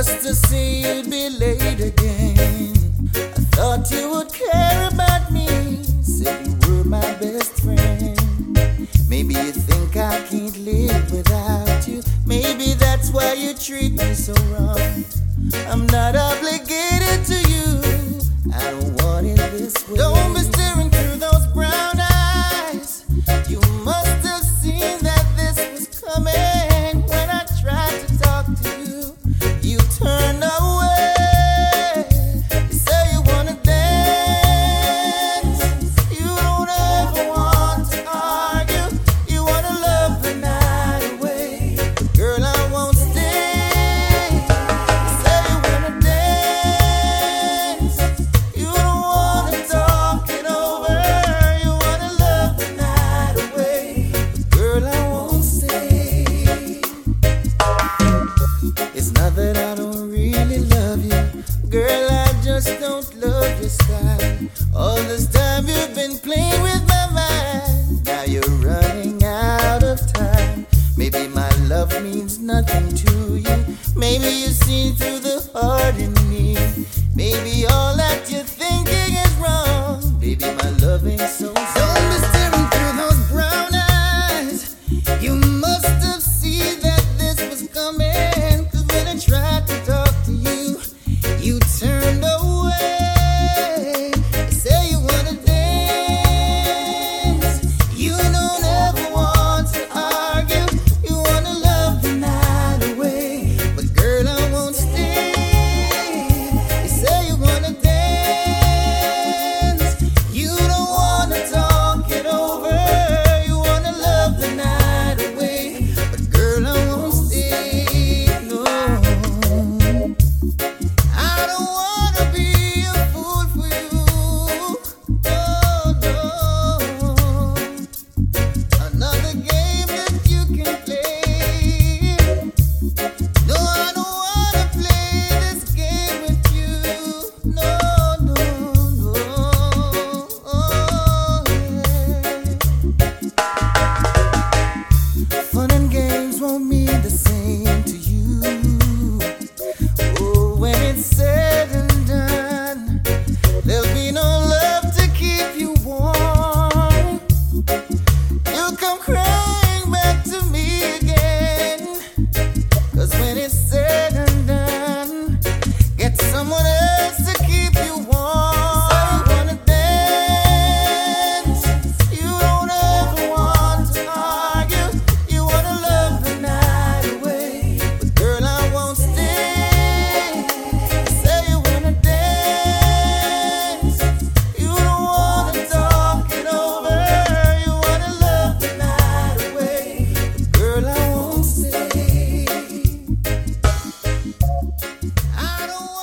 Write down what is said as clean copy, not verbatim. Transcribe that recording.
just to see you'd be late again. I thought you would care about me, said you were my best friend. Maybe you think I can't live without you. Maybe that's why you treat me so wrong. I'm not obligated to you. I don't want it this way. Don't be staring through those brown eyes. You must have seen that this was coming. When I tried to talk to you, you turned away. You say you wanna dance. You don't ever want to argue. You wanna love the night away. But girl, I won't stay. You say you wanna dance. You don't wanna talk it over. You wanna love the night away. But girl, I won't stay. It's not that I don't really love you. Girl, I just don't love your style. All this time you've been playing with my mind. Now you're running out of time. Maybe my love means nothing to you. Maybe you've seen through the heart in me. Maybe all that you're thinking is wrong. Baby, my love ain't so strong. Don't be staring through those brown eyes. You must have seen that this was coming. 'Cause when I tried to talk to you, you turned away. You say you wanna dance. You don't ever want to argue. You wanna love the night away. But girl, I won't stay. You say you wanna dance. You don't wanna talk it over. You wanna love the night away. But girl, I won't stay. No. I don't wanna be a fool for you. No, no. Another game that you can play. No, I don't wanna play this game with you. No, no, no. Fun and games won't mean the same to you. Oh, when it's said and done, there'll be no love to keep you warm. You'll come crying back to me again. 'Cause when it's said and done, get someone else to keep you warm. So you wanna dance. You don't ever want to argue. You wanna love the night away. But girl, I won't stay. Say you wanna dance. You don't wanna talk it over. You wanna love the night away. But girl, I won't stay. I don't